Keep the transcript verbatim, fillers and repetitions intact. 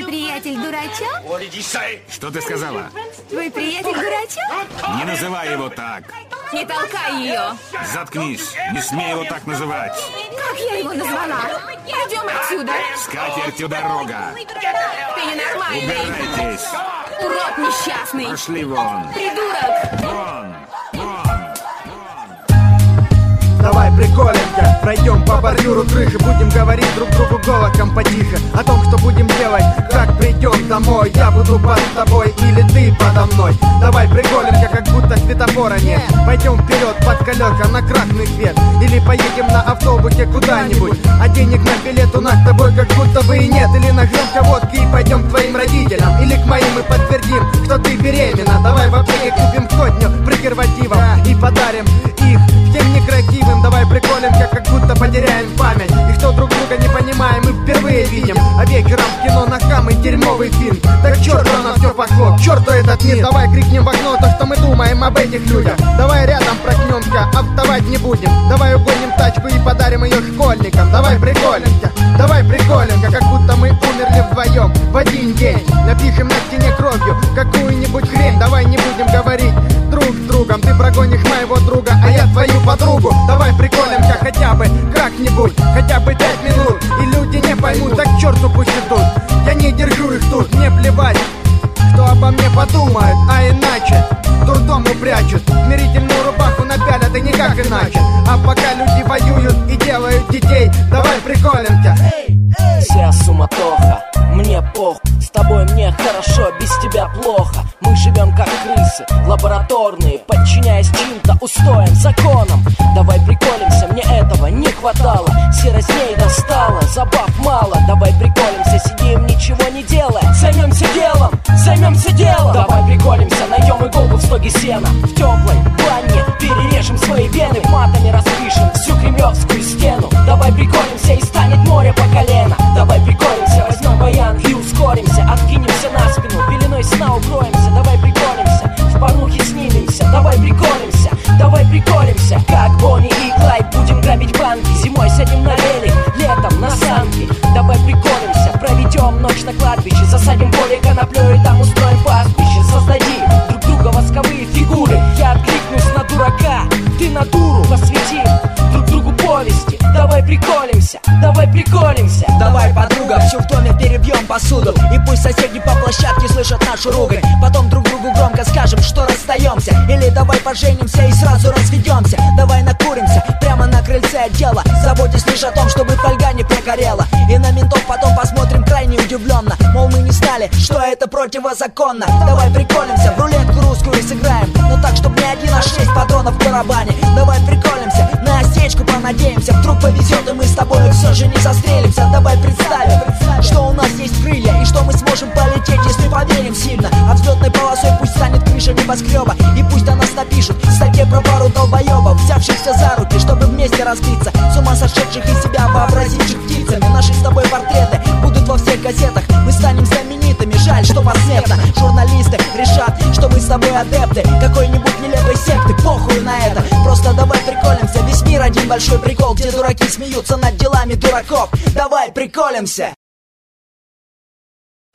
Твой приятель дурачок? Что ты сказала? Твой приятель дурачок? Не называй его так. Не толкай ее. Заткнись. Не смей его так называть. Как я его назвала? Пойдем отсюда. С катертью дорога. Ты ненормальный. Убирайтесь. Урод несчастный. Пошли вон. Придурок. Вон. Вон. Давай приколемся, пройдем по бордюру крыши. Будем говорить друг другу голосом потише о том, что будем делать, как придем домой. Я буду под тобой или ты подо мной. Давай приколемся, как будто светофора нет. Пойдем вперед под колеса на красный свет. Или поедем на автобусе куда-нибудь, а денег на билет у нас с тобой как будто бы и нет. Или нагрем водки и пойдем к твоим родителям, или к моим и подтвердим, что ты беременна. Давай в аптеке купим сотню презервативов и подарим их всем некрасивым. Давай приколемся, как будто потеряем память, и что друг друга не понимаем и впервые видим. А вечером в кино на самый дерьмовый фильм. Так к черту на все пошло, к черту этот мир. Давай крикнем в окно то, что мы думаем об этих людях. Давай рядом проснемся, а вставать не будем. Давай угоним тачку и подарим ее школьникам. Давай приколемся, давай приколемся, как будто мы умерли вдвоем в один день. Напишем на стене кровью какую-нибудь хрень. Давай не будем говорить друг с другом. Ты прогонишь моего друга, а я твою подругу. Давай приколемся хотя бы как-нибудь, хотя бы пять минут, и люди не поймут, так к черту пусть идут. Я не держу их тут, мне плевать, что обо мне подумают, а иначе дурдому прячут, смирительную рубаху напялят, и никак иначе. А пока люди воюют и делают детей, давай приколемся. Вся суматоха, мне похуй. С тобой мне хорошо, без тебя плохо. Мы живем как крысы, лабораторные, подчиняясь чьим-то устоям, законам. Давай приколемся, мне этого не хватало. Серость достала, забав мало. Давай приколемся, сидим, ничего не делая. Займемся делом, займемся делом. Давай приколемся, найдем иголку в стоге сена. В теплой бане перережем свои вены, матами распишем всю кремлевскую стену. Давай приколемся, и станет море по колено. Давай приколемся, возьмем баян и ускоримся. Откинемся на спину, пеленой сна укроемся. Давай приколемся, в порнухе снимемся. Давай приколемся, давай приколемся. Как Бонни и Клайд будем грабить банки. Зимой сядем на велик, летом на санки. Давай приколемся, проведем ночь на кладбище. Засадим поле коноплёй и там устроим пастбище. Создадим друг друга восковые фигуры. Я откликнусь на дурака, ты на дуру. Посвятим друг другу повести. Давай приколемся, давай приколемся. Давай, подруга, всю в доме перебьем посуду, и пусть соседи по площадке слышат нашу ругань. Потом друг другу громко скажем, что расстаемся. Или давай поженимся и сразу разведемся. Давай накуримся прямо на крыльце отдела, заботясь лишь о том, чтобы фольга не прогорела. И на ментов потом посмотрим крайне удивленно, мол, мы не знали, что это противозаконно. Давай приколемся, в рулетку русскую сыграем, но так, чтобы не один, а шесть патронов в барабане. Давай приколемся, на осечку понадеемся. Вдруг повезет, и мы с тобой все же не застрелимся. Давай представим, что у нас есть крылья, и что мы сможем полететь, если поверим сильно. А взлетной полосой пусть станет крыша небоскреба, и пусть о нас напишут в статье про пару долбоебов, взявшихся за руки, чтобы вместе разбиться, с ума сошедших из себя вообразивших птицами. Наши с тобой портреты будут во всех газетах, мы станем знаменитыми, жаль, что посмертно. Журналисты решат, что мы с тобой адепты какой-нибудь нелепой секты, похуй на это. Просто давай приколемся, весь мир один большой прикол, где дураки смеются над делами дураков. Давай приколемся.